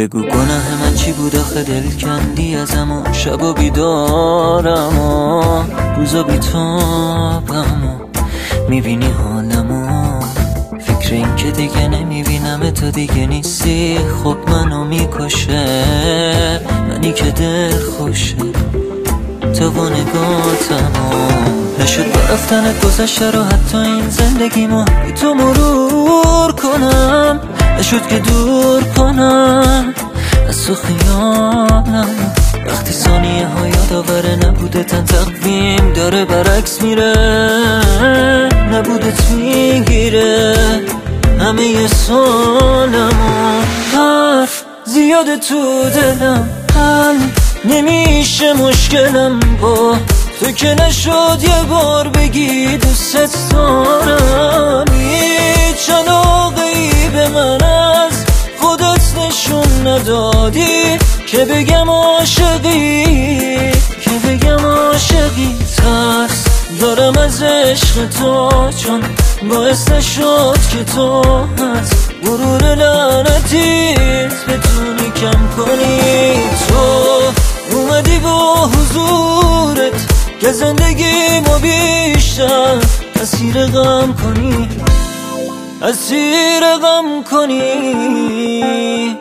بگو گناه من چی بود آخه دل کندی ازم و شب و بیدارم و روزا بیتابم و میبینی حالمو فکر این که دیگه نمیبینم تو دیگه نیستی خب منو میکشه منی که دل خوشه تو و نگاتمو نشد با رفتنت گذشته رو حتی این زندگیمو بی تو مرور کنم نشد که دور کنم از تو خیالم وقتی ثانیه ها یادآوره نبوده تن تقویم داره برعکس میره نبودت میگیره همه سالمو حرف زیاده تو دلم حل نمیشه مشکلم با تو که نشد یه بار بگی دوست دارم هیچ علاقه‌ای به من از خودت نشون ندادی که بگم عاشقی ترس دارم از عشق تو چون باعث نشد که تو از غرور لعنتیت بتونی کم کنی تو اومدی با حضورت که زندگیمو بیشتر اسیر غم کنی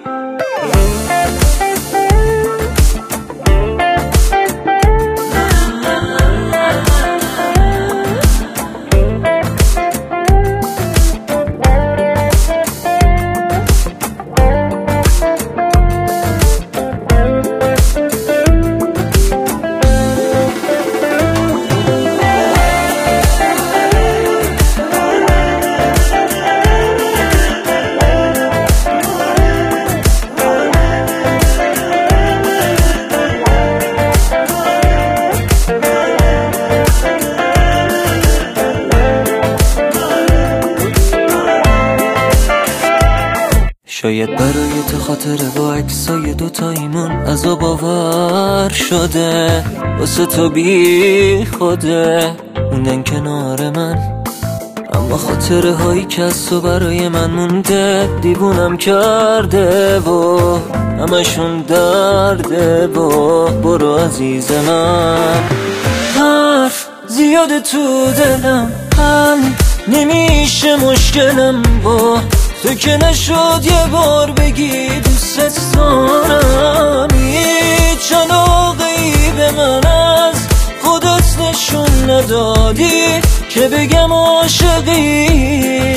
شاید برای تو خاطره با عکسای دوتاییمون عذاب آور شده واسه تو بی خوده موندن کنار من اما خاطره هایی که از تو برای من مونده دیوونم کرده و همشون درده و برو عزیز من حرف زیاده تو دلم حل نمیشه مشکلم با تو که نشد یه بار بگی دوست دارم هیچ علاقه‌ای به من از خودت نشون ندادی که بگم عاشقی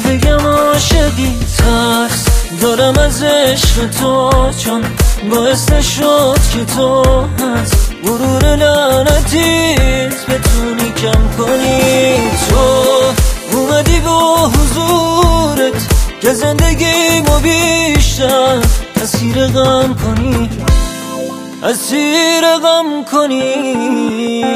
ترس دارم از عشق تو چون باعث نشد که تو از غرور لعنتیت بتونی کم کنی تو اومدی با حضورت که زندگیمو بیشتر اسیر غم کنی